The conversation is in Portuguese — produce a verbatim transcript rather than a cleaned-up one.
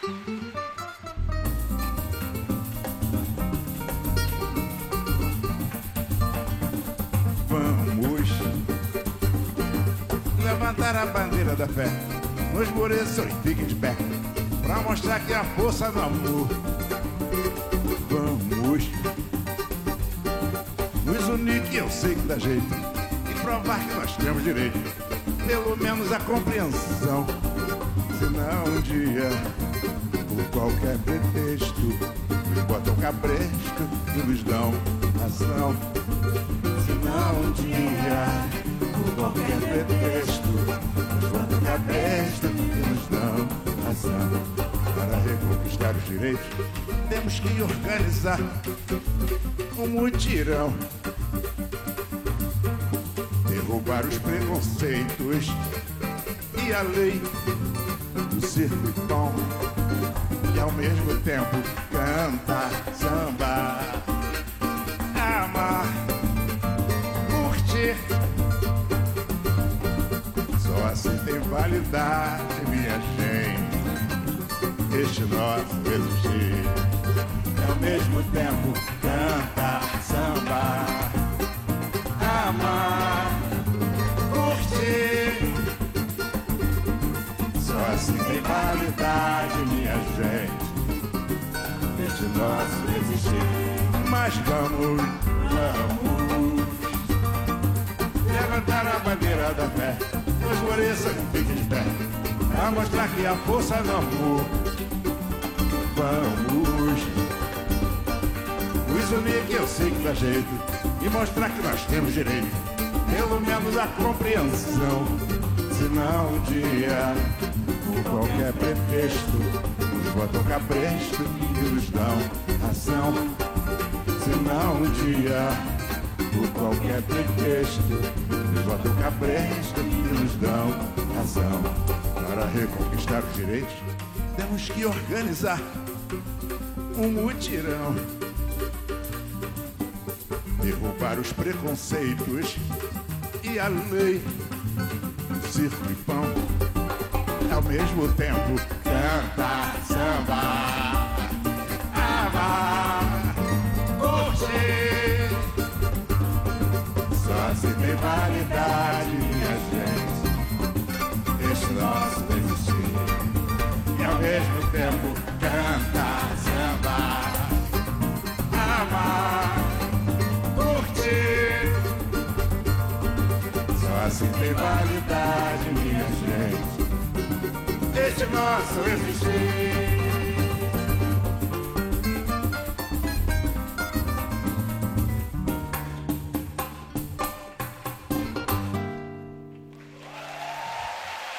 Vamos levantar a bandeira da fé, nos esmoreçam e fiquem de pé, pra mostrar que há força no amor. Vamos nos unir, que eu sei que dá jeito, e provar que nós temos direito, pelo menos a compreensão. Senão um dia, por qualquer pretexto, nos botam cabresto e nos dão razão. Senão um dia, por qualquer pretexto, nos botam cabresto e nos dão razão. Para reconquistar os direitos, temos que organizar um mutirão, derrubar os preconceitos e a lei do circo e pão, e ao mesmo tempo cantar samba, amar, curtir. Só assim tem validade, minha gente, este nosso existir. E ao mesmo tempo cantar samba, amar, curtir. Só assim tem validade, minha gente, este nosso existir. Mas vamos, vamos levantar a bandeira da fé, nos esmoreçam e fiquem de pé, pra mostrar que há força no amor. Vamos nos unir, que eu sei que dá jeito, e mostrar que nós temos direito, pelo menos a compreensão. Senão um dia, por qualquer pretexto, nos botam cabresto e nos dão razão. Senão um dia, por qualquer pretexto, nos botam cabresto e nos dão razão. Para reconquistar os direitos, temos que organizar um mutirão, derrubar os preconceitos e a lei do circo e pão, ao mesmo tempo cantar samba, amar, curtir. Só se tem validade, minha gente, este nosso existir. E ao mesmo tempo cantar samba, amar, curtir. Só assim tem validade, minha gente, este nosso existir.